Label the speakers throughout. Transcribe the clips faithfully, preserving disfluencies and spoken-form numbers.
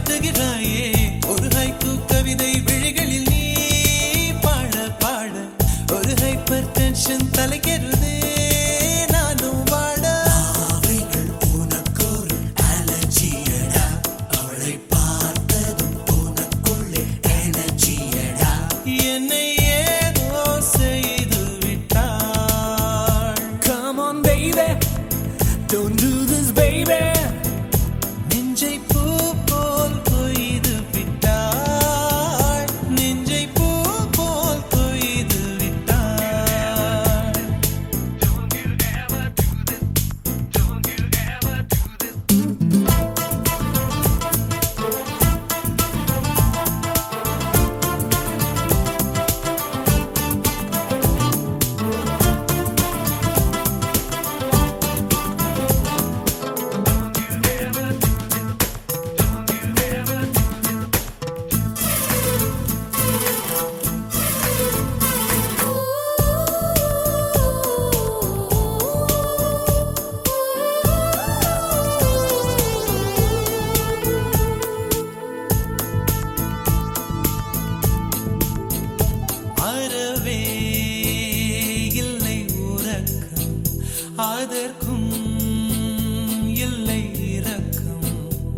Speaker 1: வாட்டுகிறாயே ஒரு ஹைக்கூ கவிதை விழிகளில் நீ பாட பாட ஒரு ஹைப்பர் டென்ஷன் தலைக்கெருதே நானும் வாட
Speaker 2: அவைகள் உனக்கொரு அலர்ஜியடா அவளை பார்த்ததும் உனக்குள்ளே எனர்ஜியடா
Speaker 1: என்னை ஏதோ செய்து விட்டாள்.
Speaker 2: Come on baby don't do this baby
Speaker 1: நெஞ்சை பூ போல் கொய்து விட்டாள். நெஞ்சை பூ போல் கொய்து விட்டாள். அறவே இல்லை உறக்கம் அதற்கும் இல்லை இரக்கம்.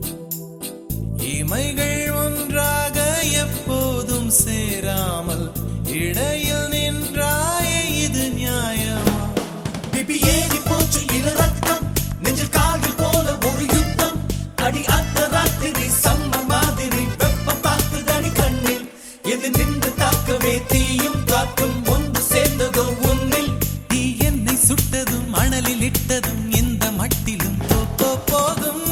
Speaker 1: இமைகள் ஒன்றாக எப்போதும் சேராமல் இடையில் நின்றாயே இது நியாயமா?
Speaker 2: பிபி ஏறி போச்சு இள ரத்தம் நெஞ்சில் கால்கள் போல ஒரு யுத்தம் அடி அந்த ராத்திரி சம்ம மாதிரி வெப்பம் தாக்குதடி கண்ணில் எது நின்று தாக்கவே தீயும் காற்றும் ஒன்று சேர்ந்ததோ உன்னில்
Speaker 1: தீ என்னை சுட்டதும் அனலில் இட்டதும் இந்த மட்டிலும் போ போ போதும்.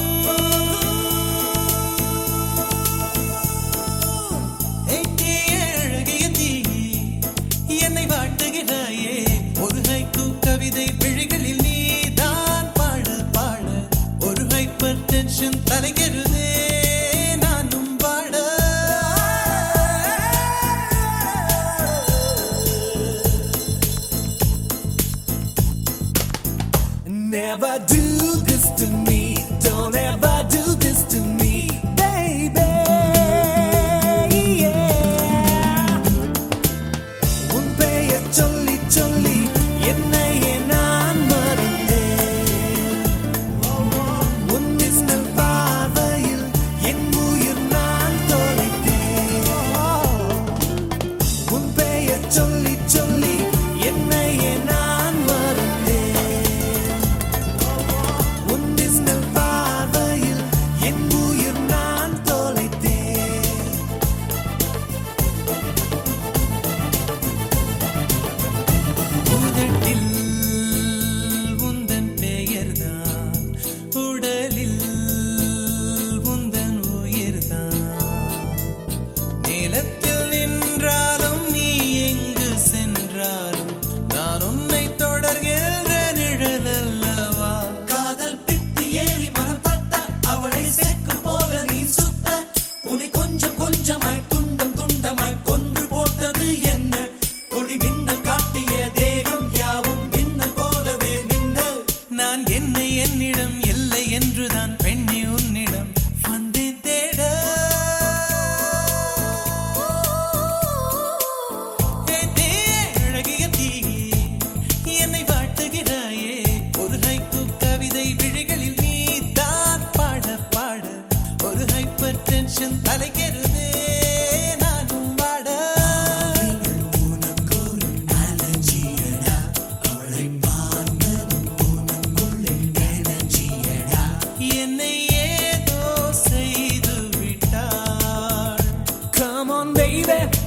Speaker 1: ஏய் தீயே, அழகிய தீயே, என்னை வாட்டுகிறாயே ஒரு ஹைக்கூ கவிதை விழிகளில் நீதான் பாட பாட ஒரு ஹைப்பர் டென்ஷன் தலைக்கெருதே நானும் பாட.
Speaker 2: Never do this to me don't ever do this to me baby yeah உன் பெயர் சொல்லி சொல்லி என்னையே நான் மறந்தேன் உன் மின்னல் பார்வையில் என் உயிர் நான் தொலைத்தேன் உன் பெயர் சொல்லி சொல்லி என்னையே நான் மறந்தேன் உன் மின்னல் பார்வையில் என் உயிர் நான் தொலைத்தேன்
Speaker 1: உதட்டில் உந்தன் பெயர்தான் உடலில் உந்தன் உயிர்தான். நிலத்தில் நின்றாலும் நீ எங்கு சென்றாலும் நான் உன்னை தொடர்கின்ற நிழல் அல்லவா?
Speaker 2: காதல் பித்து ஏறி மனம் தட்ட அவளை சேர்க்கும் போல நீ சுத்த உன்னை கொஞ்சம் கொஞ்சமாய் துண்டம் துண்டமாய் கொன்று போட்டது என்ன கொடி மின்னல் காட்டிய தேகம் யாவும் மின்னல் போலவே மின்னல்
Speaker 1: நான் என்னை என்னிடம் இல்லை என்றுதான் பெண்ணி உன்னிடம் வந்தேன் தேட. ஏய் தீயே, அழகிய தீயே, என்னை வாட்டுகிறாயே ஒரு ஹைக்கூ கவிதை விழிகளில் நீதான் பாட பாட ஒரு ஹைப்பர் டென்ஷன் தலைக்கெருதே நானும் வாட.
Speaker 2: உனக்கொரு அலர்ஜியடா அவளை பார்த்ததும் உனக்குள்ளே எனர்ஜியடா
Speaker 1: என்னை ஏதோ செய்து விட்டாள்.
Speaker 2: Come on baby